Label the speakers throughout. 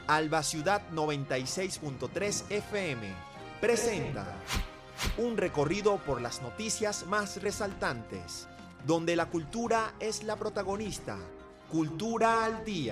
Speaker 1: Alba Ciudad 96.3 FM presenta un recorrido por las noticias más resaltantes, donde la cultura es la protagonista. Cultura al día.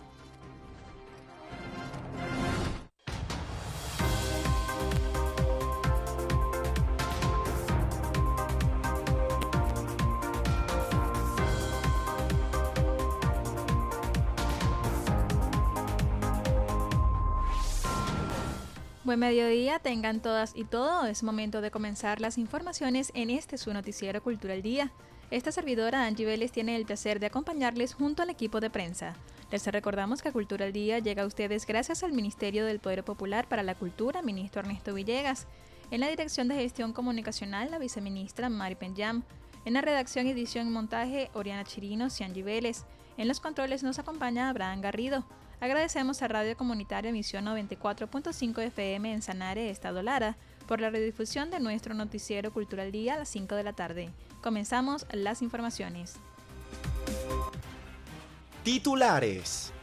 Speaker 2: Buen mediodía, tengan todas y todos. Es momento de comenzar las informaciones en este su noticiero Cultura al Día. Esta servidora, Angie Vélez, tiene el placer de acompañarles junto al equipo de prensa. Les recordamos que Cultura al Día llega a ustedes gracias al Ministerio del Poder Popular para la Cultura, ministro Ernesto Villegas. En la Dirección de Gestión Comunicacional, la viceministra Mari Penyam. En la redacción, edición y montaje, Oriana Chirinos y Angie Vélez. En los controles nos acompaña Abraham Garrido. Agradecemos a Radio Comunitaria Emisión 94.5 FM en Sanare, Estado Lara, por la redifusión de nuestro noticiero Cultura al Día a las 5 de la tarde. Comenzamos las informaciones.
Speaker 1: Titulares.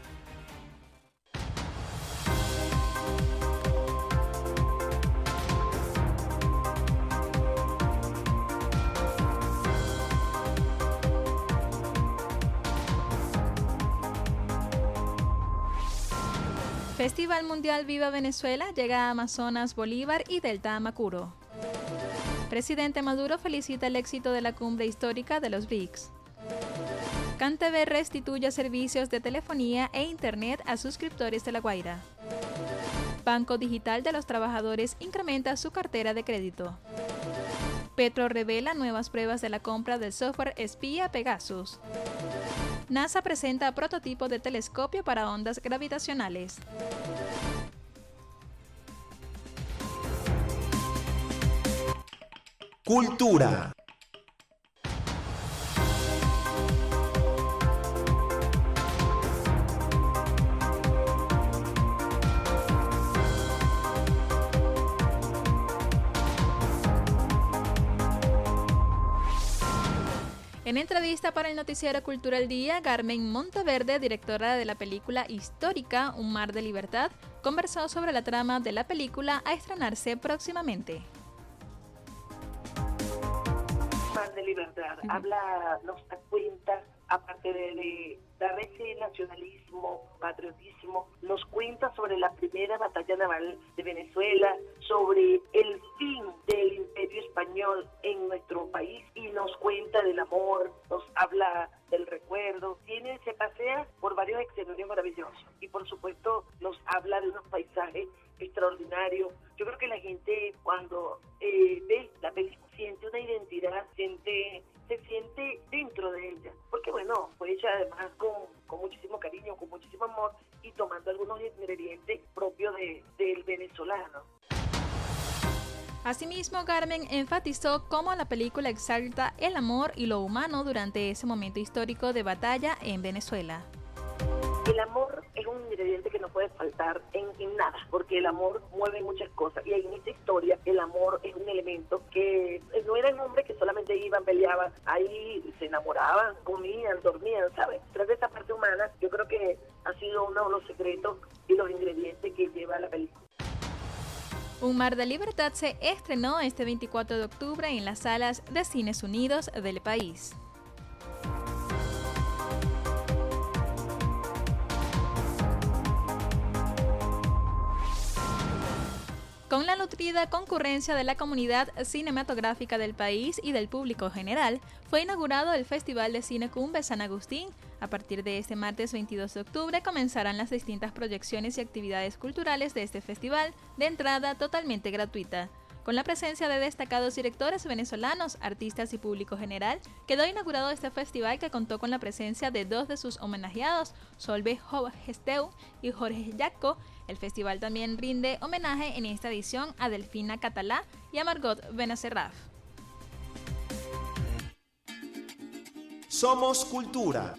Speaker 2: Festival Mundial Viva Venezuela llega a Amazonas, Bolívar y Delta Amacuro. Presidente Maduro felicita el éxito de la cumbre histórica de los BRICS. CanTV restituye servicios de telefonía e internet a suscriptores de La Guaira. Banco Digital de los Trabajadores incrementa su cartera de crédito. Petro revela nuevas pruebas de la compra del software espía Pegasus. NASA presenta prototipo de telescopio para ondas gravitacionales.
Speaker 1: Cultura.
Speaker 2: En entrevista para el noticiero Cultura al Día, Carmen Monteverde, directora de la película histórica Un Mar de Libertad, conversó sobre la trama de la película a estrenarse próximamente.
Speaker 3: Mar de Libertad nos da cuenta, aparte de dar ese nacionalismo, patriotismo, nos cuenta sobre la primera batalla naval de Venezuela, sobre el fin del imperio español en nuestro país y nos cuenta del amor, nos habla del recuerdo, se pasea por varios escenarios maravillosos y por supuesto nos habla de unos paisajes extraordinarios. Yo creo que la gente cuando ve la película siente una identidad, se siente dentro de ella, porque bueno, fue hecha además con muchísimo cariño, con muchísimo amor y tomando algunos ingredientes propios del venezolano.
Speaker 2: Asimismo, Carmen enfatizó cómo la película exalta el amor y lo humano durante ese momento histórico de batalla en Venezuela.
Speaker 3: El amor es un ingrediente que no puede faltar en nada, porque el amor mueve muchas cosas. Y en esta historia, el amor es un elemento que no eran hombres que solamente iban, peleaban, ahí se enamoraban, comían, dormían, ¿sabes? Tras de esa parte humana, yo creo que ha sido uno de los secretos y los ingredientes que lleva la película.
Speaker 2: Un Mar de Libertad se estrenó este 24 de octubre en las salas de Cines Unidos del país. Con la nutrida concurrencia de la comunidad cinematográfica del país y del público general, fue inaugurado el Festival de Cine Cumbe San Agustín. A partir de este martes 22 de octubre comenzarán las distintas proyecciones y actividades culturales de este festival, de entrada totalmente gratuita. Con la presencia de destacados directores venezolanos, artistas y público general, quedó inaugurado este festival que contó con la presencia de dos de sus homenajeados, Solveig Gesteu y Jorge Jaco. El festival también rinde homenaje en esta edición a Delfina Catalá y a Margot Benacerraf.
Speaker 1: Somos Cultura.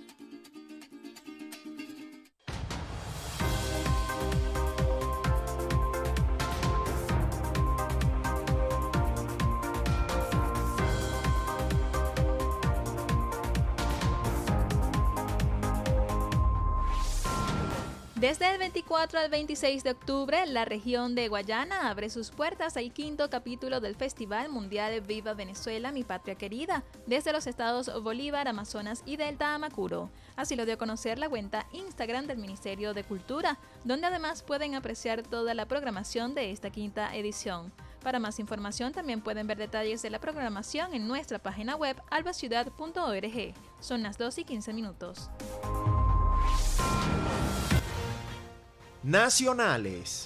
Speaker 2: Desde el 24 al 26 de octubre, la región de Guayana abre sus puertas al 5º capítulo del Festival Mundial Viva Venezuela, Mi Patria Querida, desde los estados Bolívar, Amazonas y Delta Amacuro. Así lo dio a conocer la cuenta Instagram del Ministerio de Cultura, donde además pueden apreciar toda la programación de esta 5ª edición. Para más información también pueden ver detalles de la programación en nuestra página web albaciudad.org. Son las 2:15.
Speaker 1: Nacionales.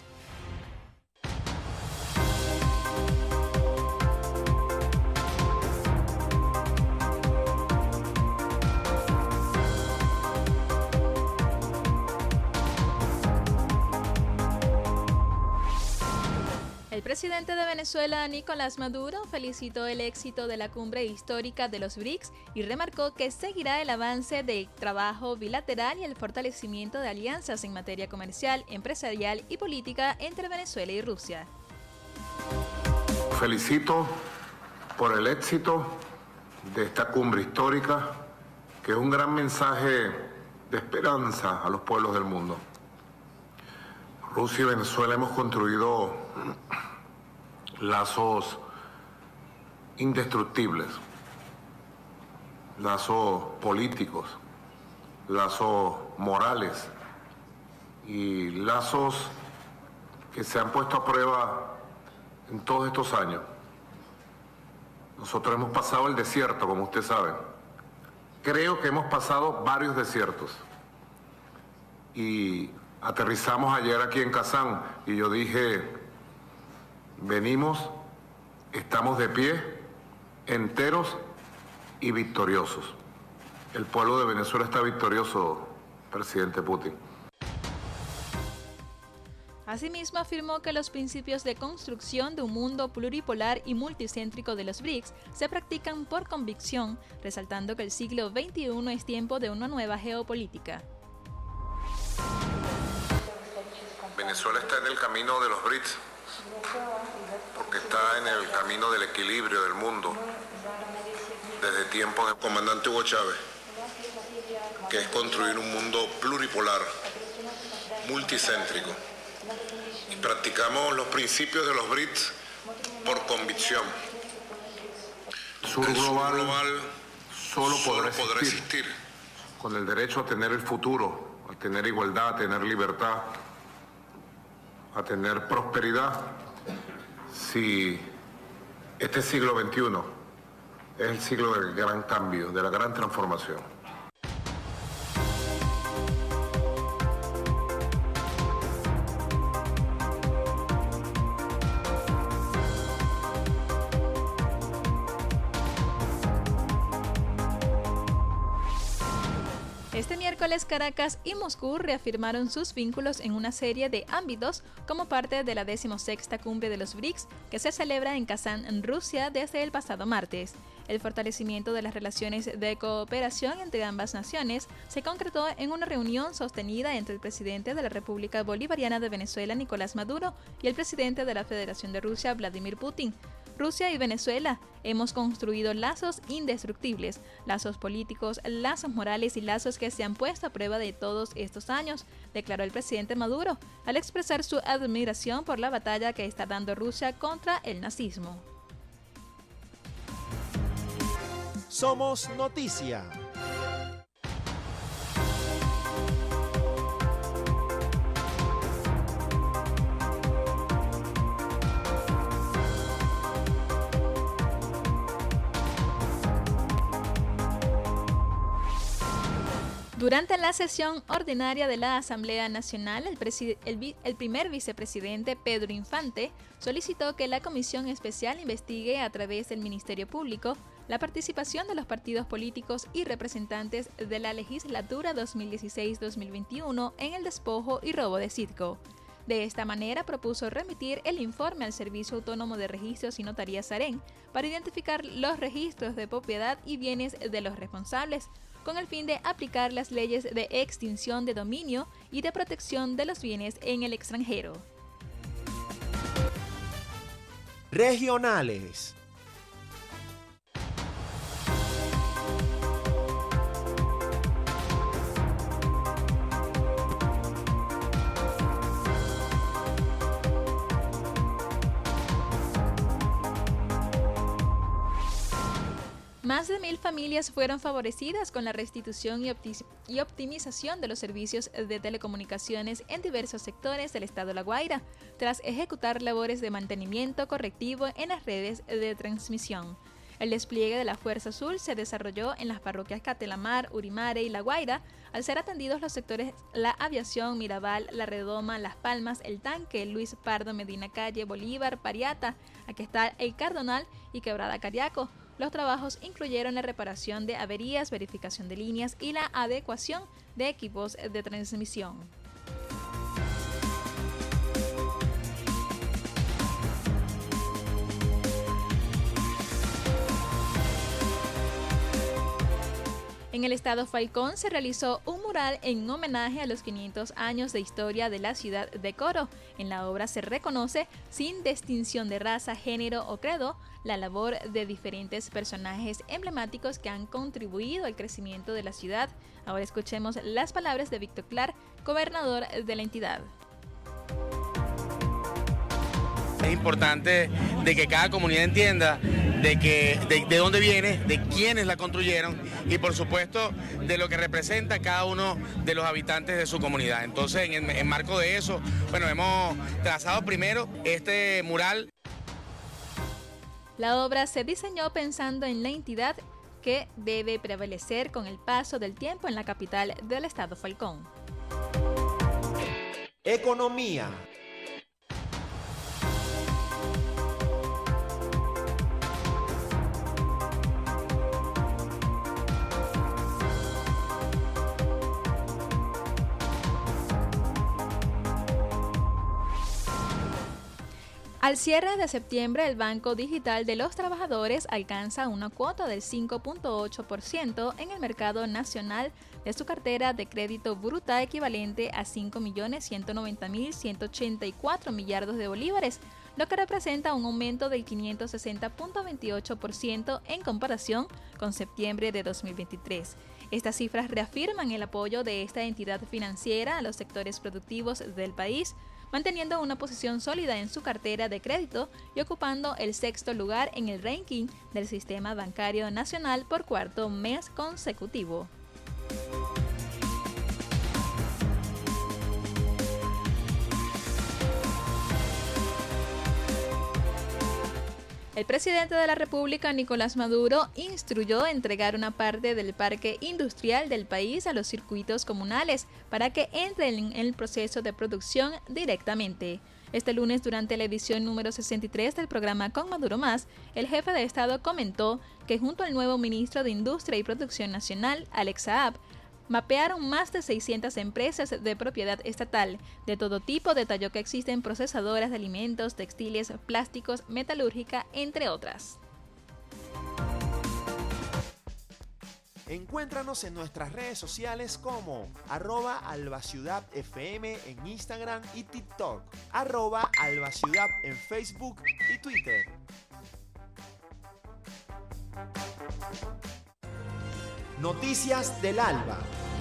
Speaker 2: El presidente de Venezuela, Nicolás Maduro, felicitó el éxito de la cumbre histórica de los BRICS y remarcó que seguirá el avance del trabajo bilateral y el fortalecimiento de alianzas en materia comercial, empresarial y política entre Venezuela y Rusia.
Speaker 4: Felicito por el éxito de esta cumbre histórica, que es un gran mensaje de esperanza a los pueblos del mundo. Rusia y Venezuela hemos construido lazos indestructibles, lazos políticos, lazos morales y lazos que se han puesto a prueba en todos estos años. Nosotros hemos pasado el desierto, como usted sabe. Creo que hemos pasado varios desiertos. Y aterrizamos ayer aquí en Kazán y yo dije, venimos, estamos de pie, enteros y victoriosos. El pueblo de Venezuela está victorioso, presidente Putin.
Speaker 2: Asimismo, afirmó que los principios de construcción de un mundo pluripolar y multicéntrico de los BRICS se practican por convicción, resaltando que el siglo XXI es tiempo de una nueva geopolítica.
Speaker 4: Venezuela está en el camino de los BRICS, porque está en el camino del equilibrio del mundo, desde tiempos del comandante Hugo Chávez, que es construir un mundo pluripolar, multicéntrico. Y practicamos los principios de los BRICS por convicción. El sur global solo podrá existir con el derecho a tener el futuro, a tener igualdad, a tener libertad, a tener prosperidad, si este siglo XXI es el siglo del gran cambio, de la gran transformación.
Speaker 2: Este miércoles, Caracas y Moscú reafirmaron sus vínculos en una serie de ámbitos como parte de la 16ª cumbre de los BRICS que se celebra en Kazán, en Rusia, desde el pasado martes. El fortalecimiento de las relaciones de cooperación entre ambas naciones se concretó en una reunión sostenida entre el presidente de la República Bolivariana de Venezuela, Nicolás Maduro, y el presidente de la Federación de Rusia, Vladimir Putin. Rusia y Venezuela hemos construido lazos indestructibles, lazos políticos, lazos morales y lazos que se han puesto a prueba de todos estos años, declaró el presidente Maduro, al expresar su admiración por la batalla que está dando Rusia contra el nazismo.
Speaker 1: Somos Noticia.
Speaker 2: Durante la sesión ordinaria de la Asamblea Nacional, el primer vicepresidente Pedro Infante solicitó que la Comisión Especial investigue a través del Ministerio Público la participación de los partidos políticos y representantes de la legislatura 2016-2021 en el despojo y robo de Citgo. De esta manera propuso remitir el informe al Servicio Autónomo de Registros y Notarías SAREN para identificar los registros de propiedad y bienes de los responsables, con el fin de aplicar las leyes de extinción de dominio y de protección de los bienes en el extranjero.
Speaker 1: Regionales.
Speaker 2: Más de 1.000 familias fueron favorecidas con la restitución y optimización de los servicios de telecomunicaciones en diversos sectores del estado de La Guaira, tras ejecutar labores de mantenimiento correctivo en las redes de transmisión. El despliegue de la Fuerza Azul se desarrolló en las parroquias Catelamar, Urimare y La Guaira, al ser atendidos los sectores La Aviación, Mirabal, La Redoma, Las Palmas, El Tanque, Luis Pardo, Medina Calle, Bolívar, Pariata, aquí está El Cardonal y Quebrada Cariaco. Los trabajos incluyeron la reparación de averías, verificación de líneas y la adecuación de equipos de transmisión. En el estado Falcón se realizó un mural en homenaje a los 500 años de historia de la ciudad de Coro. En la obra se reconoce, sin distinción de raza, género o credo, la labor de diferentes personajes emblemáticos que han contribuido al crecimiento de la ciudad. Ahora escuchemos las palabras de Víctor Clar, gobernador de la entidad.
Speaker 5: Es importante de que cada comunidad entienda de dónde viene, de quiénes la construyeron y por supuesto de lo que representa cada uno de los habitantes de su comunidad. Entonces, en marco de eso, bueno, hemos trazado primero este mural.
Speaker 2: La obra se diseñó pensando en la entidad que debe prevalecer con el paso del tiempo en la capital del estado Falcón.
Speaker 1: Economía.
Speaker 2: Al cierre de septiembre, el Banco Digital de los Trabajadores alcanza una cuota del 5.8% en el mercado nacional de su cartera de crédito bruta, equivalente a 5.190.184 millardos de bolívares, lo que representa un aumento del 560.28% en comparación con septiembre de 2023. Estas cifras reafirman el apoyo de esta entidad financiera a los sectores productivos del país, manteniendo una posición sólida en su cartera de crédito y ocupando el 6º lugar en el ranking del sistema bancario nacional por cuarto mes consecutivo. El presidente de la República, Nicolás Maduro, instruyó entregar una parte del parque industrial del país a los circuitos comunales para que entren en el proceso de producción directamente. Este lunes, durante la edición número 63 del programa Con Maduro Más, el jefe de Estado comentó que junto al nuevo ministro de Industria y Producción Nacional, Alex Saab, mapearon más de 600 empresas de propiedad estatal. De todo tipo, detalló que existen procesadoras de alimentos, textiles, plásticos, metalúrgica, entre otras.
Speaker 1: Encuéntranos en nuestras redes sociales como @albaciudadfm en Instagram y TikTok, @albaciudad en Facebook y Twitter. Noticias del Alba.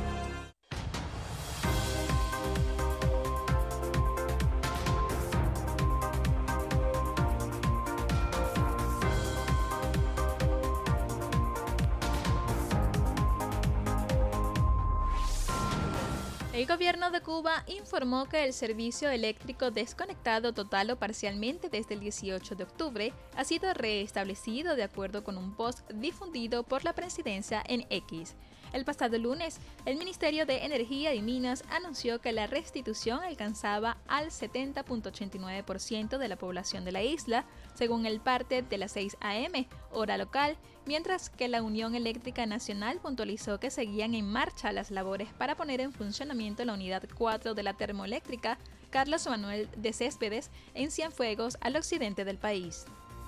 Speaker 2: El gobierno de Cuba informó que el servicio eléctrico desconectado total o parcialmente desde el 18 de octubre ha sido restablecido de acuerdo con un post difundido por la presidencia en X. El pasado lunes, el Ministerio de Energía y Minas anunció que la restitución alcanzaba al 70.89% de la población de la isla, según el parte de las 6 a.m., hora local, mientras que la Unión Eléctrica Nacional puntualizó que seguían en marcha las labores para poner en funcionamiento la unidad 4 de la termoeléctrica Carlos Manuel de Céspedes en Cienfuegos, al occidente del país.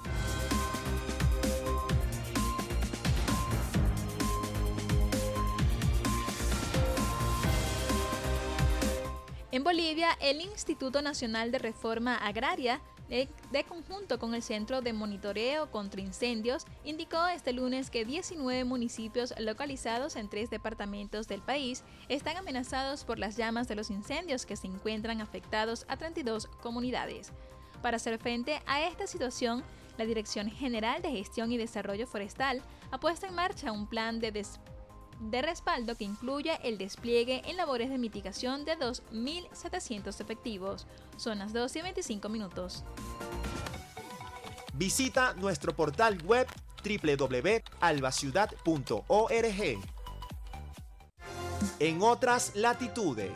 Speaker 2: En Bolivia, el Instituto Nacional de Reforma Agraria, de conjunto con el Centro de Monitoreo contra Incendios, indicó este lunes que 19 municipios localizados en 3 departamentos del país están amenazados por las llamas de los incendios que se encuentran afectados a 32 comunidades. Para hacer frente a esta situación, La Dirección General de Gestión y Desarrollo Forestal ha puesto en marcha un plan de respaldo que incluye el despliegue en labores de mitigación de 2.700 efectivos. Son las 2:25.
Speaker 1: Visita nuestro portal web www.albaciudad.org. En otras latitudes.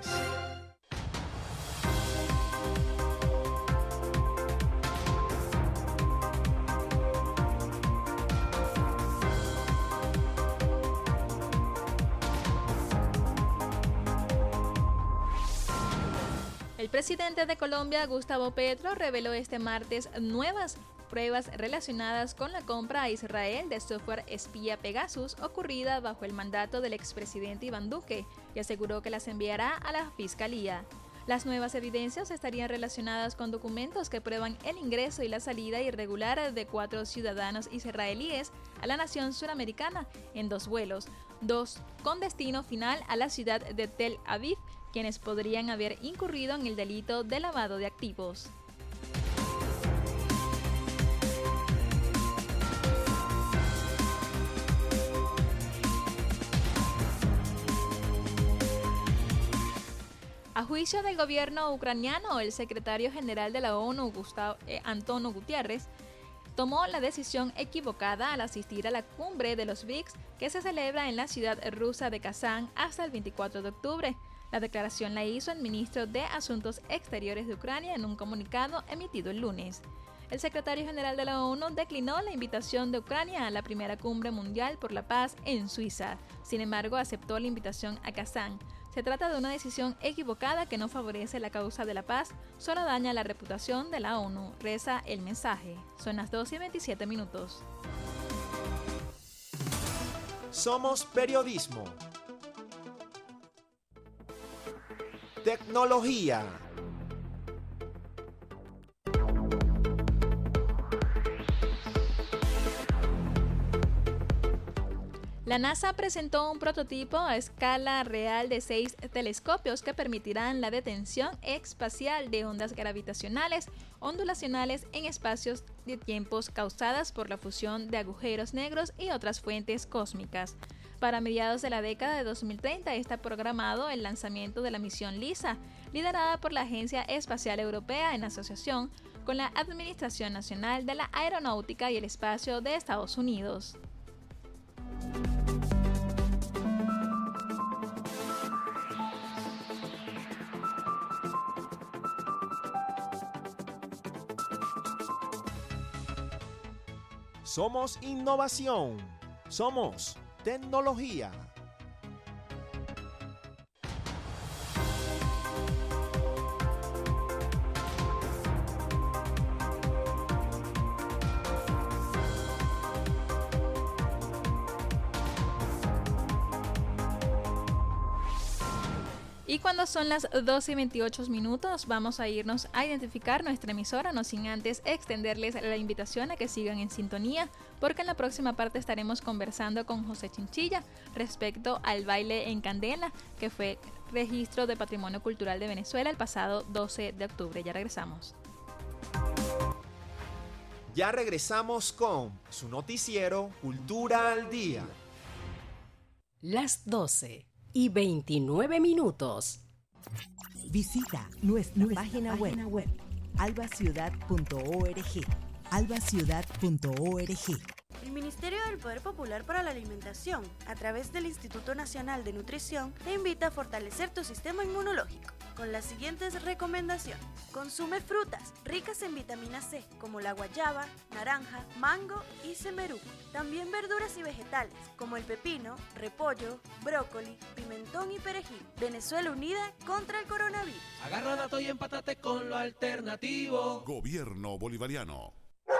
Speaker 2: El presidente de Colombia, Gustavo Petro, reveló este martes nuevas pruebas relacionadas con la compra a Israel de software espía Pegasus ocurrida bajo el mandato del expresidente Iván Duque y aseguró que las enviará a la Fiscalía. Las nuevas evidencias estarían relacionadas con documentos que prueban el ingreso y la salida irregular de 4 ciudadanos israelíes a la nación suramericana en 2 vuelos, 2 con destino final a la ciudad de Tel Aviv, quienes podrían haber incurrido en el delito de lavado de activos. A juicio del gobierno ucraniano, el secretario general de la ONU, Antonio Guterres, tomó la decisión equivocada al asistir a la cumbre de los BRICS que se celebra en la ciudad rusa de Kazán hasta el 24 de octubre. La declaración la hizo el ministro de Asuntos Exteriores de Ucrania en un comunicado emitido el lunes. El secretario general de la ONU declinó la invitación de Ucrania a la primera cumbre mundial por la paz en Suiza. Sin embargo, aceptó la invitación a Kazán. Se trata de una decisión equivocada que no favorece la causa de la paz, solo daña la reputación de la ONU, reza el mensaje. Son las 2:27.
Speaker 1: Somos periodismo. Tecnología.
Speaker 2: La NASA presentó un prototipo a escala real de 6 telescopios que permitirán la detección espacial de ondas gravitacionales ondulacionales en espacios de tiempos causadas por la fusión de agujeros negros y otras fuentes cósmicas. Para mediados de la década de 2030 está programado el lanzamiento de la misión LISA, liderada por la Agencia Espacial Europea en asociación con la Administración Nacional de la Aeronáutica y el Espacio de Estados Unidos.
Speaker 1: Somos innovación. Somos tecnología.
Speaker 2: Y cuando son las 2:28, vamos a irnos a identificar nuestra emisora, no sin antes extenderles la invitación a que sigan en sintonía, porque en la próxima parte estaremos conversando con José Chinchilla respecto al baile en Candela, que fue registro de Patrimonio Cultural de Venezuela el pasado 12 de octubre. Ya regresamos.
Speaker 1: Ya regresamos con su noticiero Cultura al Día.
Speaker 6: Las 12:29.
Speaker 7: Visita nuestra página web albaciudad.org. albaciudad.org.
Speaker 8: El Ministerio del Poder Popular para la Alimentación, a través del Instituto Nacional de Nutrición, te invita a fortalecer tu sistema inmunológico con las siguientes recomendaciones. Consume frutas ricas en vitamina C, como la guayaba, naranja, mango y semeruco. También verduras y vegetales, como el pepino, repollo, brócoli, pimentón y perejil. Venezuela unida contra el coronavirus.
Speaker 9: Agarra datos y empátate con lo alternativo.
Speaker 10: Gobierno bolivariano.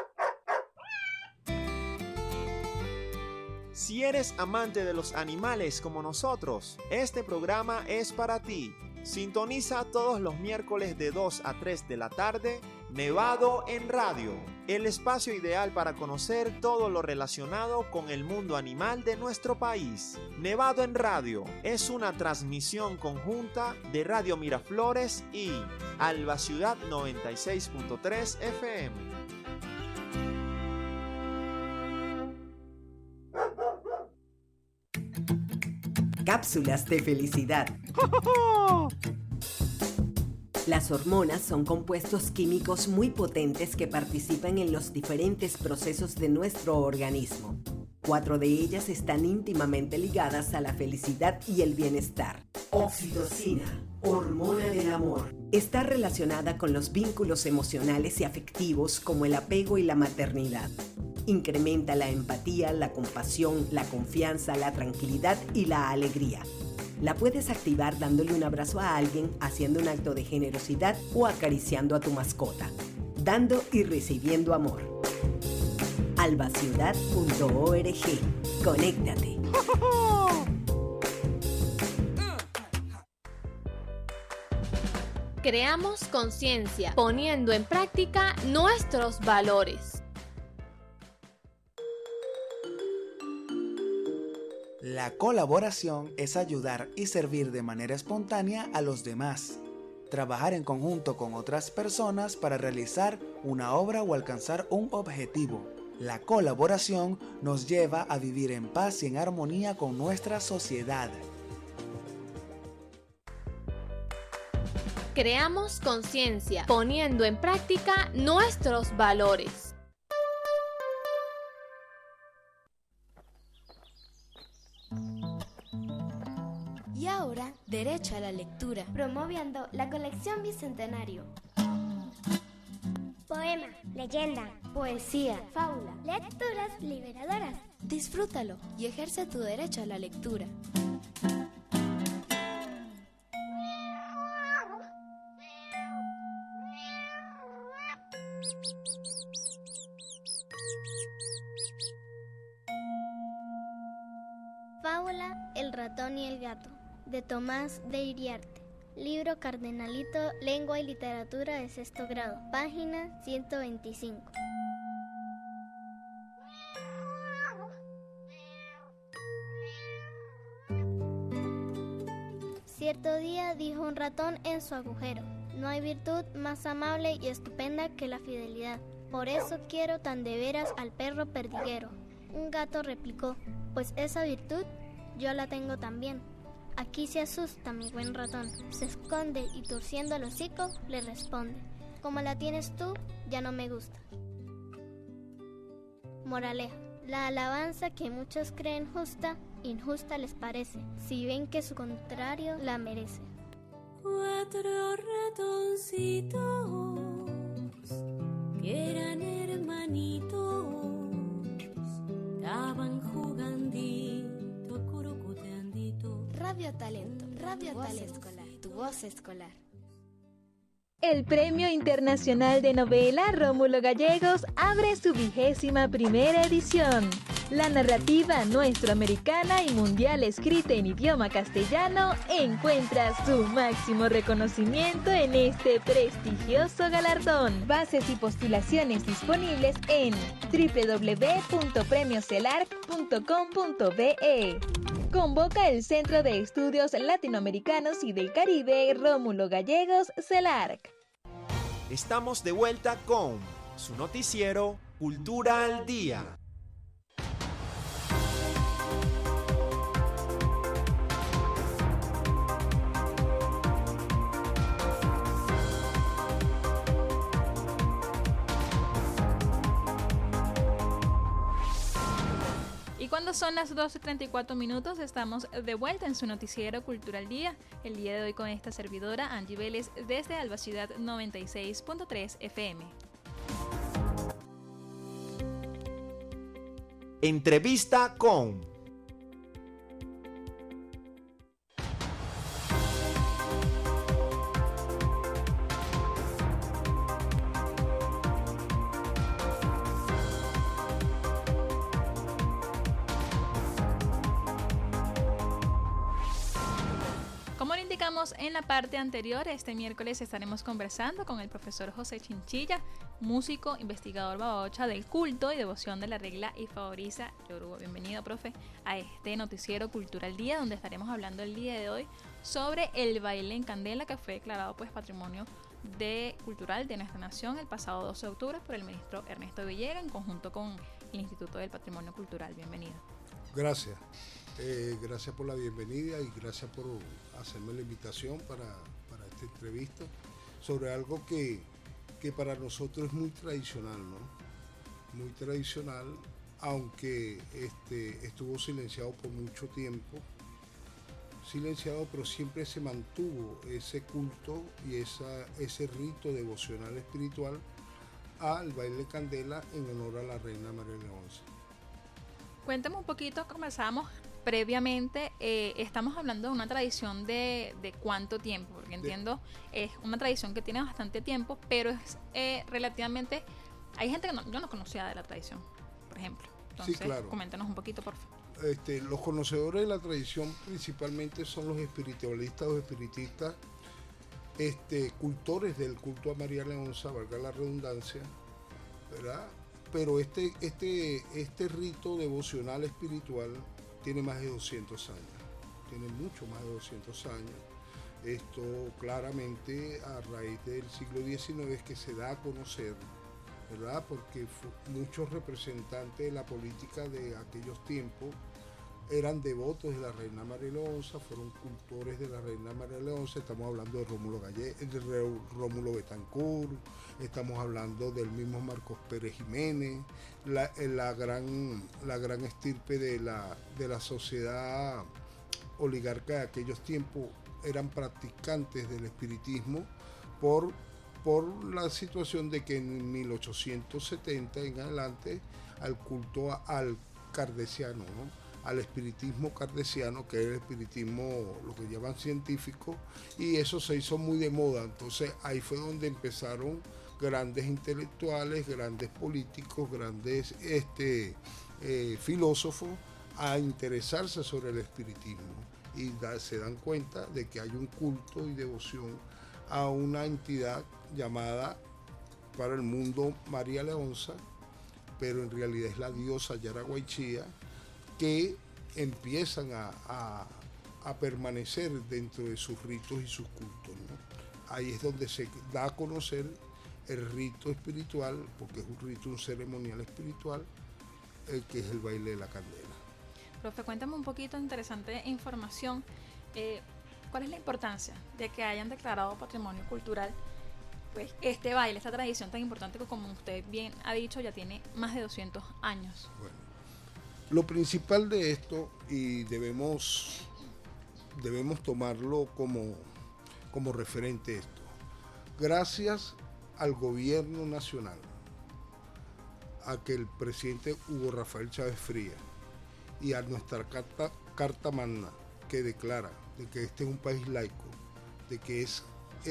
Speaker 1: Si eres amante de los animales como nosotros, este programa es para ti. Sintoniza todos los miércoles de 2 a 3 de la tarde, Nevado en Radio, el espacio ideal para conocer todo lo relacionado con el mundo animal de nuestro país. Nevado en Radio es una transmisión conjunta de Radio Miraflores y Alba Ciudad 96.3 FM.
Speaker 7: cápsulas de felicidad. Las hormonas son compuestos químicos muy potentes que participan en los diferentes procesos de nuestro organismo. 4 de ellas están íntimamente ligadas a la felicidad y el bienestar. Oxitocina, hormona del amor. Está relacionada con los vínculos emocionales y afectivos como el apego y la maternidad. Incrementa la empatía, la compasión, la confianza, la tranquilidad y la alegría. La puedes activar dándole un abrazo a alguien, haciendo un acto de generosidad o acariciando a tu mascota. Dando y recibiendo amor. albaciudad.org. Conéctate.
Speaker 11: Creamos conciencia, poniendo en práctica nuestros valores.
Speaker 12: La colaboración es ayudar y servir de manera espontánea a los demás. Trabajar en conjunto con otras personas para realizar una obra o alcanzar un objetivo. La colaboración nos lleva a vivir en paz y en armonía con nuestra sociedad.
Speaker 11: Creamos conciencia, poniendo en práctica nuestros valores.
Speaker 13: Y ahora, derecho a la lectura.
Speaker 14: Promoviendo la colección Bicentenario.
Speaker 15: Poema, leyenda,
Speaker 14: poesía,
Speaker 15: fábula, lecturas liberadoras.
Speaker 13: Disfrútalo y ejerce tu derecho a la lectura.
Speaker 15: Fábula El ratón y el gato, de Tomás de Iriarte. Libro Cardenalito, Lengua y Literatura de sexto grado, página 125. Cierto día dijo un ratón en su agujero: no hay virtud más amable y estupenda que la fidelidad. Por eso quiero tan de veras al perro perdiguero. Un gato replicó: pues esa virtud yo la tengo también. Aquí se asusta mi buen ratón, se esconde y torciendo el hocico le responde: como la tienes tú, ya no me gusta. Moraleja: la alabanza que muchos creen justa, injusta les parece, si ven que su contrario la merece.
Speaker 16: 4 ratoncitos que eran hermanitos, estaban jugandito, curucuteandito.
Speaker 13: Radio Talento, tu voz escolar.
Speaker 2: El Premio Internacional de Novela Rómulo Gallegos abre su 21ª edición. La narrativa nuestroamericana y mundial escrita en idioma castellano encuentra su máximo reconocimiento en este prestigioso galardón. Bases y postulaciones disponibles en www.premiocelarc.com.be. Convoca el Centro de Estudios Latinoamericanos y del Caribe Rómulo Gallegos, CELARC.
Speaker 1: Estamos de vuelta con su noticiero Cultura al Día.
Speaker 2: Cuando son las 12:34 minutos, estamos de vuelta en su noticiero Cultural Día. El día de hoy con esta servidora, Angie Vélez, desde Alba Ciudad 96.3 FM.
Speaker 1: Entrevista con...
Speaker 2: En la parte anterior, este miércoles estaremos conversando con el profesor José Chinchilla, músico, investigador babaocha del culto y devoción de la regla y favoriza Yoruba. Bienvenido, profe, a este noticiero Cultural Día, donde estaremos hablando el día de hoy sobre el baile en candela, que fue declarado patrimonio cultural de nuestra nación el pasado 12 de octubre por el ministro Ernesto Villegas, en conjunto con el Instituto del Patrimonio Cultural. Bienvenido.
Speaker 17: Gracias. Gracias por la bienvenida y gracias por hacerme la invitación para esta entrevista sobre algo que para nosotros es muy tradicional, ¿no? Muy tradicional, aunque estuvo silenciado por mucho tiempo, pero siempre se mantuvo ese culto y ese rito devocional espiritual al baile de candela en honor a la reina María Leonza.
Speaker 2: Cuéntame un poquito, conversábamos previamente, estamos hablando de una tradición de cuánto tiempo, porque entiendo es una tradición que tiene bastante tiempo, pero es relativamente, hay gente que yo no conocía de la tradición, por ejemplo. Entonces, sí, claro. Coméntanos un poquito, por favor.
Speaker 17: Los conocedores de la tradición principalmente son los espiritualistas o espiritistas, cultores del culto a María Leonza, valga la redundancia, ¿verdad? Pero este rito devocional espiritual tiene más de 200 años, tiene mucho más de 200 años. Esto claramente a raíz del siglo XIX es que se da a conocer, ¿verdad? Porque muchos representantes de la política de aquellos tiempos eran devotos de la reina María Leonza, fueron cultores de la reina María Leonza. Estamos hablando de Rómulo Betancourt, estamos hablando del mismo Marcos Pérez Jiménez, la gran estirpe de la sociedad oligarca de aquellos tiempos eran practicantes del espiritismo por la situación de que en 1870 en adelante al culto al kardeciano, ¿no? Al espiritismo kardeciano, que es el espiritismo, lo que llaman científico, y eso se hizo muy de moda. Entonces ahí fue donde empezaron grandes intelectuales, grandes políticos, grandes filósofos a interesarse sobre el espiritismo y se dan cuenta de que hay un culto y devoción a una entidad llamada para el mundo María Leonza, pero en realidad es la diosa Yaraguaychía, que empiezan a permanecer dentro de sus ritos y sus cultos, ¿no? Ahí es donde se da a conocer el rito espiritual, porque es un rito, un ceremonial espiritual, que es el baile de la candela.
Speaker 2: Profe, cuéntame un poquito, interesante información. ¿Cuál es la importancia de que hayan declarado patrimonio cultural pues este baile, esta tradición tan importante que, como usted bien ha dicho, ya tiene más de 200 años?
Speaker 17: Bueno, lo principal de esto, y debemos tomarlo como referente esto, gracias al gobierno nacional, a que el presidente Hugo Rafael Chávez Frías y a nuestra carta magna que declara de que este es un país laico, de que es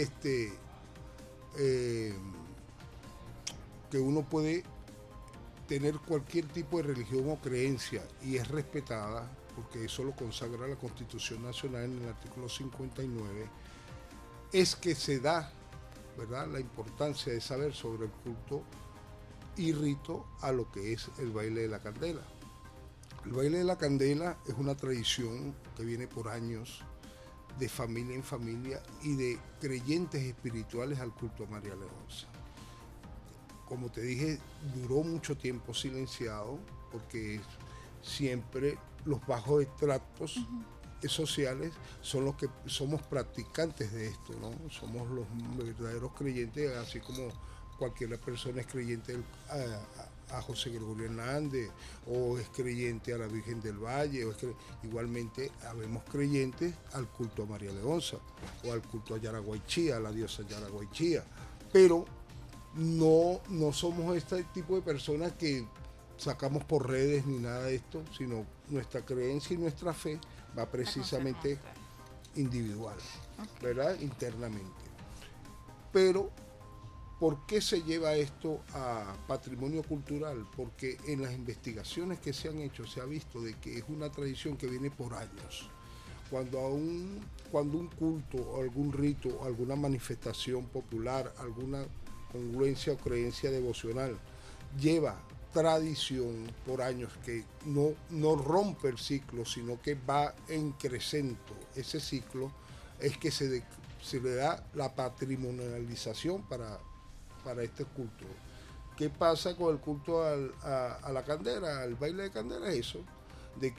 Speaker 17: que uno puede tener cualquier tipo de religión o creencia y es respetada, porque eso lo consagra la Constitución Nacional en el artículo 59, es que se da, ¿verdad?, la importancia de saber sobre el culto y rito a lo que es el baile de la candela. El baile de la candela es una tradición que viene por años, de familia en familia y de creyentes espirituales al culto a María Leonza. Como te dije, duró mucho tiempo silenciado porque siempre los bajos estratos sociales son los que somos practicantes de esto, ¿no? Somos los verdaderos creyentes, así como cualquier persona es creyente a José Gregorio Hernández, o es creyente a la Virgen del Valle, igualmente habemos creyentes al culto a María Leonza, o al culto a Yaraguaychía, a la diosa Yaraguaychía, pero no somos este tipo de personas que sacamos por redes ni nada de esto, sino nuestra creencia y nuestra fe va precisamente individual, ¿verdad?, internamente. Pero ¿por qué se lleva esto a patrimonio cultural? Porque en las investigaciones que se han hecho se ha visto de que es una tradición que viene por años. Cuando un culto o algún rito o alguna manifestación popular, alguna congruencia o creencia devocional lleva tradición por años, que no rompe el ciclo, sino que va en crecimiento ese ciclo, es que se le da la patrimonialización para este culto. ¿Qué pasa con el culto a la candela, al baile de candela? Eso, de que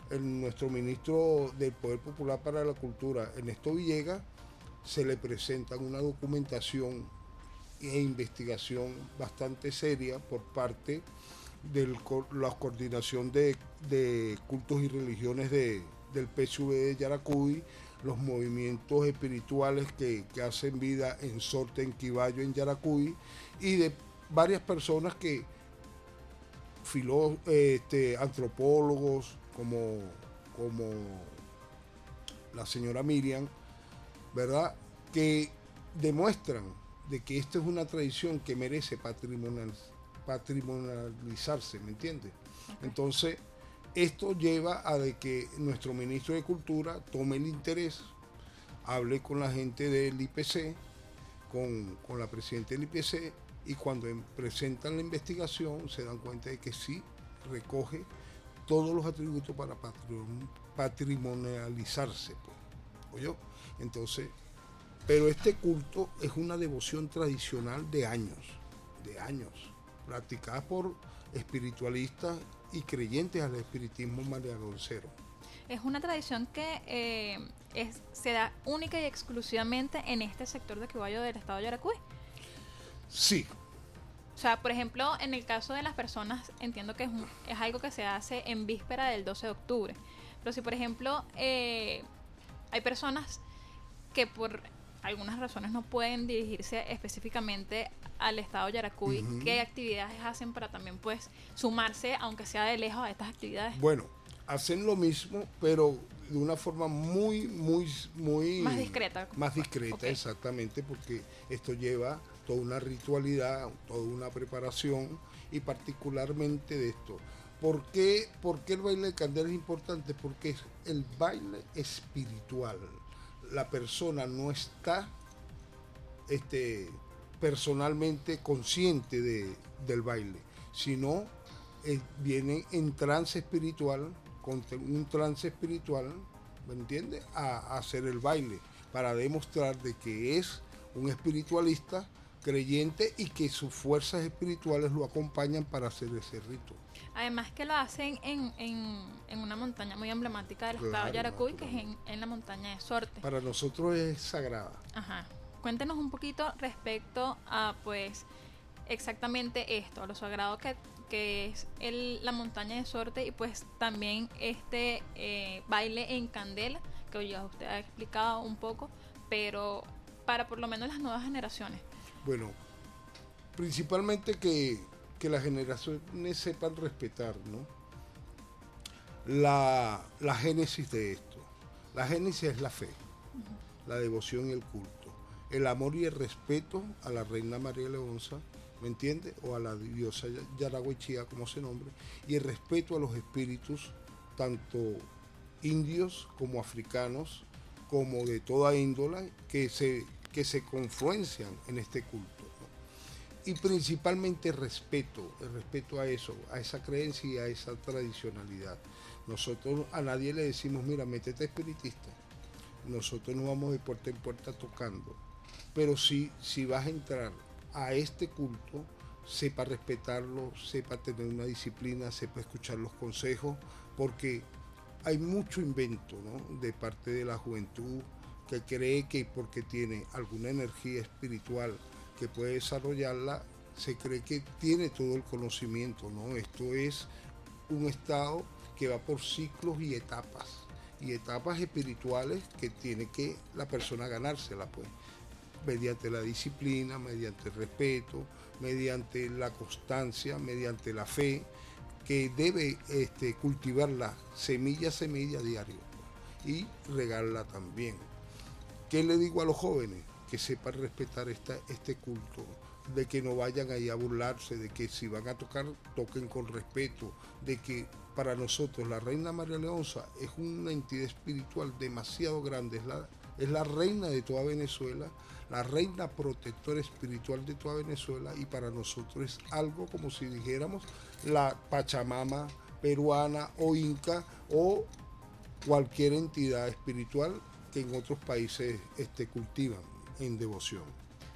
Speaker 17: nuestro ministro del Poder Popular para la Cultura, Ernesto Villegas, se le presenta una documentación e investigación bastante seria por parte de la coordinación de cultos y religiones del PSV de Yaracuy, los movimientos espirituales que hacen vida en Sorte, en Quibayo, en Yaracuy, y de varias personas que antropólogos como la señora Miriam, ¿verdad?, que demuestran de que esta es una tradición que merece patrimonializarse, ¿me entiendes? Okay. Entonces, esto lleva a de que nuestro ministro de Cultura tome el interés, hable con la gente del IPC, con la presidenta del IPC, y cuando presentan la investigación se dan cuenta de que sí recoge todos los atributos para patrimonializarse, pues, ¿oyó? Entonces, pero este culto es una devoción tradicional de años, practicada por espiritualistas y creyentes al espiritismo marianoncero.
Speaker 2: Es una tradición que se da única y exclusivamente en este sector de Quibayo del estado de Yaracuy.
Speaker 17: Sí.
Speaker 2: O sea, por ejemplo, en el caso de las personas, entiendo que es algo que se hace en víspera del 12 de octubre. Pero si, por ejemplo, hay personas que por algunas razones no pueden dirigirse específicamente al estado de Yaracuy, ¿qué actividades hacen para también, pues, sumarse, aunque sea de lejos, a estas actividades?
Speaker 17: Bueno, hacen lo mismo, pero de una forma muy
Speaker 2: más discreta.
Speaker 17: Más discreta, okay. Exactamente, porque esto lleva toda una ritualidad, toda una preparación, y particularmente de esto. ¿Por qué el baile de candela es importante? Porque es el baile espiritual. La persona no está personalmente consciente del baile, sino viene en trance espiritual, con un trance espiritual, ¿me entiendes?, a hacer el baile, para demostrar de que es un espiritualista creyente y que sus fuerzas espirituales lo acompañan para hacer ese rito.
Speaker 2: Además que lo hacen en una montaña muy emblemática del estado de Yaracuy, que es en la montaña de Sorte.
Speaker 17: Para nosotros es sagrada.
Speaker 2: Ajá. Cuéntenos un poquito respecto a, pues, exactamente esto, a lo sagrado que es la montaña de Sorte, y pues también este baile en candela, que ya usted ha explicado un poco, pero para por lo menos las nuevas generaciones.
Speaker 17: Bueno, principalmente que las generaciones sepan respetar, ¿no?, la génesis de esto. La génesis es la fe, la devoción y el culto, el amor y el respeto a la reina María Leonza, ¿me entiendes?, o a la diosa Yarahuichía, como se nombre, y el respeto a los espíritus, tanto indios como africanos, como de toda índole, que se confluencian en este culto, ¿no? Y principalmente el respeto a eso, a esa creencia y a esa tradicionalidad. Nosotros a nadie le decimos, mira, métete espiritista. Nosotros no vamos de puerta en puerta tocando, pero si vas a entrar a este culto, sepa respetarlo, sepa tener una disciplina, sepa escuchar los consejos, porque hay mucho invento, ¿no?, de parte de la juventud, que cree que porque tiene alguna energía espiritual que puede desarrollarla, se cree que tiene todo el conocimiento, ¿no? Esto es un estado que va por ciclos y etapas espirituales que tiene que la persona ganársela, pues, mediante la disciplina, mediante el respeto, mediante la constancia, mediante la fe, que debe cultivarla semilla a semilla diario, pues, y regarla también. ¿Qué le digo a los jóvenes? Que sepan respetar este culto, de que no vayan ahí a burlarse, de que si van a tocar, toquen con respeto, de que para nosotros la reina María Leonza es una entidad espiritual demasiado grande, es la reina de toda Venezuela, la reina protectora espiritual de toda Venezuela, y para nosotros es algo como si dijéramos la Pachamama peruana o inca o cualquier entidad espiritual que en otros países cultivan en devoción.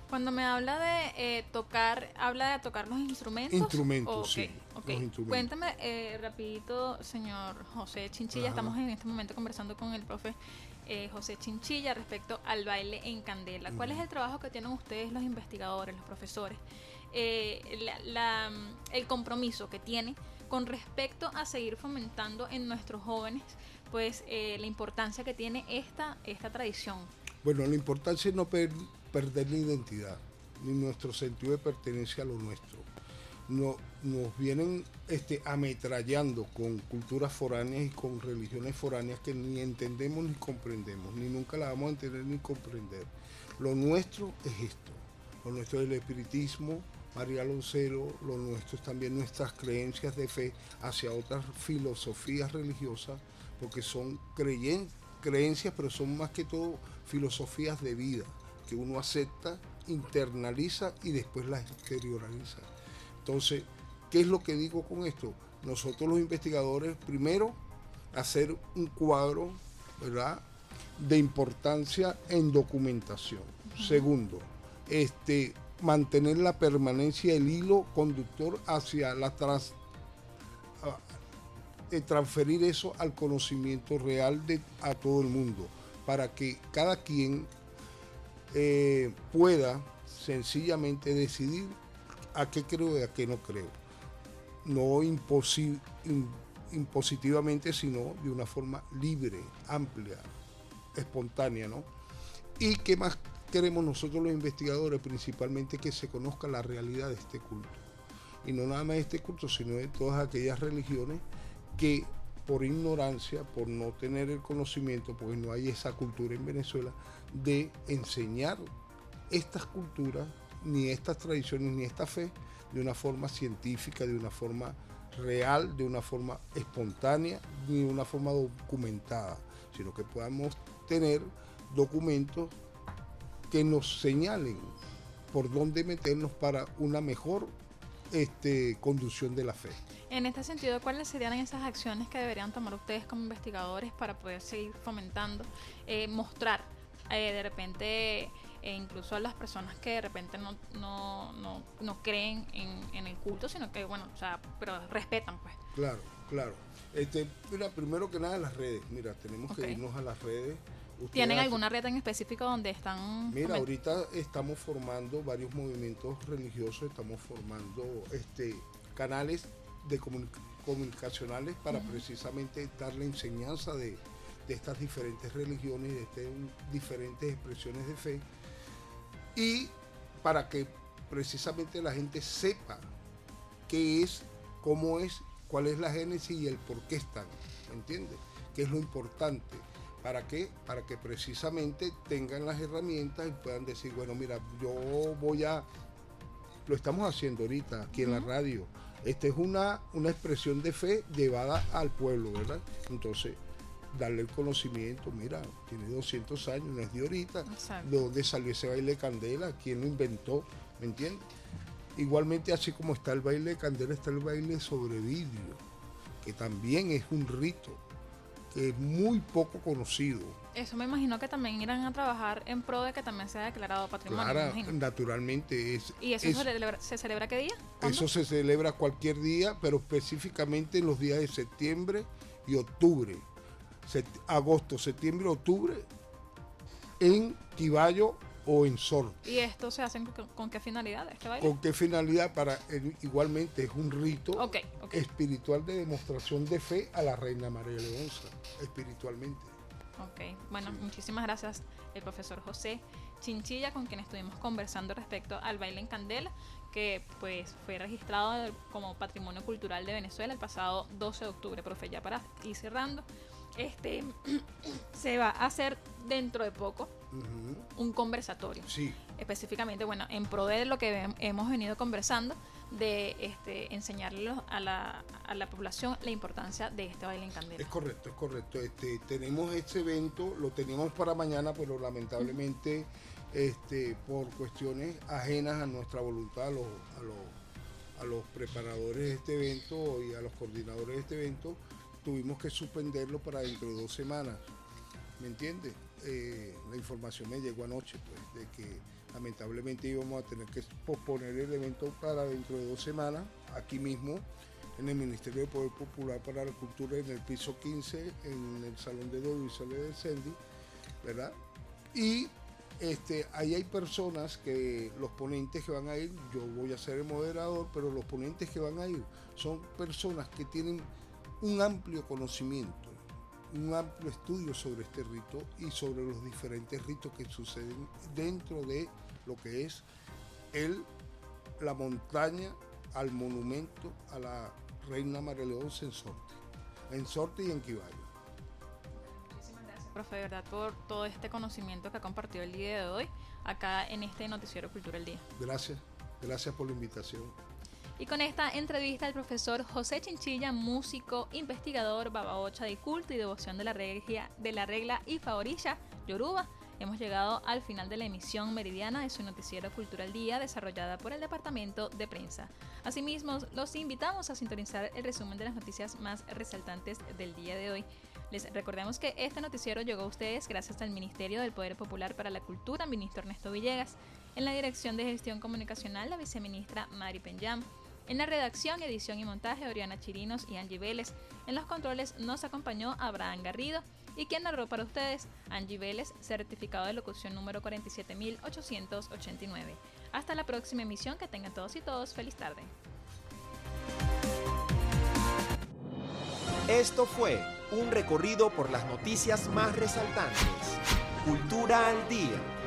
Speaker 2: Cuando me habla de tocar, ¿habla de tocar los instrumentos?
Speaker 17: Instrumentos, sí.
Speaker 2: Okay. Los instrumentos. Cuéntame rapidito, señor José Chinchilla. Ajá. Estamos en este momento conversando con el profe José Chinchilla respecto al baile en candela. ¿Cuál es el trabajo que tienen ustedes los investigadores, los profesores? El compromiso que tiene con respecto a seguir fomentando en nuestros jóvenes pues la importancia que tiene esta tradición.
Speaker 17: Bueno, la importancia es no perder la identidad ni nuestro sentido de pertenencia a lo nuestro. Nos vienen ametrallando con culturas foráneas y con religiones foráneas que ni entendemos ni comprendemos, ni nunca la vamos a entender ni comprender. Lo nuestro es esto, lo nuestro es el espiritismo, María Loncero, lo nuestro es también nuestras creencias de fe hacia otras filosofías religiosas, porque son creencias, pero son más que todo filosofías de vida, que uno acepta, internaliza y después las exterioriza. Entonces, ¿qué es lo que digo con esto? Nosotros los investigadores, primero, hacer un cuadro, ¿verdad?, de importancia en documentación. Uh-huh. Segundo, mantener la permanencia del hilo conductor hacia transferir eso al conocimiento real a todo el mundo, para que cada quien pueda sencillamente decidir a qué creo y a qué no creo. No impositivamente, sino de una forma libre, amplia, espontánea, ¿no? ¿Y qué más queremos nosotros los investigadores? Principalmente que se conozca la realidad de este culto. Y no nada más de este culto, sino de todas aquellas religiones que por ignorancia, por no tener el conocimiento, porque no hay esa cultura en Venezuela, de enseñar estas culturas, ni estas tradiciones, ni esta fe, de una forma científica, de una forma real, de una forma espontánea, ni de una forma documentada, sino que podamos tener documentos que nos señalen por dónde meternos para una mejor conducción de la fe.
Speaker 2: En este sentido, ¿cuáles serían esas acciones que deberían tomar ustedes como investigadores para poder seguir fomentando, mostrar de repente, incluso a las personas que de repente no creen en el culto, sino que, bueno, o sea, pero respetan, pues?
Speaker 17: Claro. Mira, primero que nada las redes. Mira, tenemos que irnos a las redes.
Speaker 2: ¿Tienen alguna red en específico donde están?
Speaker 17: Mira, ahorita estamos formando varios movimientos religiosos, estamos formando canales comunicacionales para precisamente dar la enseñanza de estas diferentes religiones, de diferentes expresiones de fe, y para que precisamente la gente sepa qué es, cómo es, cuál es la génesis y el por qué están, ¿me entiendes? ¿Qué es lo importante? ¿Para qué? Para que precisamente tengan las herramientas y puedan decir, bueno, mira, lo estamos haciendo ahorita aquí en la radio. Esta es una expresión de fe llevada al pueblo, ¿verdad? Entonces, darle el conocimiento, mira, tiene 200 años, no es de ahorita. Exacto. ¿De dónde salió ese baile de candela? ¿Quién lo inventó? ¿Me entiendes? Igualmente, así como está el baile de candela, está el baile sobre vidrio, que también es un rito que es muy poco conocido.
Speaker 2: Eso me imagino que también irán a trabajar en pro de que también sea declarado patrimonio.
Speaker 17: Claro, naturalmente.
Speaker 2: ¿Y eso se celebra qué día? ¿Cuándo?
Speaker 17: Eso se celebra cualquier día, pero específicamente en los días de septiembre y octubre. Agosto, septiembre, octubre, en Quibayo o en Sol.
Speaker 2: ¿Y esto se hace con qué finalidad, este baile?
Speaker 17: ¿Con qué finalidad? Igualmente es un rito espiritual de demostración de fe a la reina María Leonza, espiritualmente.
Speaker 2: Ok, bueno, muchísimas gracias el profesor José Chinchilla, con quien estuvimos conversando respecto al baile en candela, que pues fue registrado como Patrimonio Cultural de Venezuela el pasado 12 de octubre. Profe, ya para ir cerrando, se va a hacer dentro de poco un conversatorio.
Speaker 17: Sí.
Speaker 2: Específicamente, bueno, en pro de lo que hemos venido conversando, de enseñarle a la población la importancia de este baile en candela.
Speaker 17: Es correcto. Tenemos este evento, lo teníamos para mañana, pero lamentablemente por cuestiones ajenas a nuestra voluntad, a los preparadores de este evento y a los coordinadores de este evento, tuvimos que suspenderlo para dentro de 2 semanas. ¿Me entiendes? La información me llegó anoche, pues, de que Lamentablemente íbamos a tener que posponer el evento para dentro de 2 semanas, aquí mismo, en el Ministerio del Poder Popular para la Cultura, en el piso 15, en el Salón de Audiovisuales del CENDI, ¿verdad? Y ahí hay personas que, los ponentes que van a ir, yo voy a ser el moderador, pero los ponentes que van a ir son personas que tienen un amplio conocimiento, un amplio estudio sobre este rito y sobre los diferentes ritos que suceden dentro de lo que es la montaña al monumento a la Reina María Leonza en Sorte y en Quibayo.
Speaker 2: Muchísimas gracias, profe, de verdad, por todo este conocimiento que ha compartido el día de hoy acá en este Noticiero Cultura al Día.
Speaker 17: Gracias por la invitación.
Speaker 2: Y con esta entrevista al profesor José Chinchilla, músico, investigador, babaocha de culto y devoción de la regla y favorilla yoruba, hemos llegado al final de la emisión meridiana de su Noticiero Cultura al Día, desarrollada por el Departamento de Prensa. Asimismo, los invitamos a sintonizar el resumen de las noticias más resaltantes del día de hoy. Les recordamos que este noticiero llegó a ustedes gracias al Ministerio del Poder Popular para la Cultura, ministro Ernesto Villegas. En la Dirección de Gestión Comunicacional, la viceministra Mari Penyam. En la redacción, edición y montaje, Oriana Chirinos y Angie Vélez. En los controles nos acompañó Abraham Garrido. Y quien narró para ustedes, Angie Vélez, certificado de locución número 47889. Hasta la próxima emisión, que tengan todos y todos feliz tarde.
Speaker 1: Esto fue un recorrido por las noticias más resaltantes. Cultura al Día.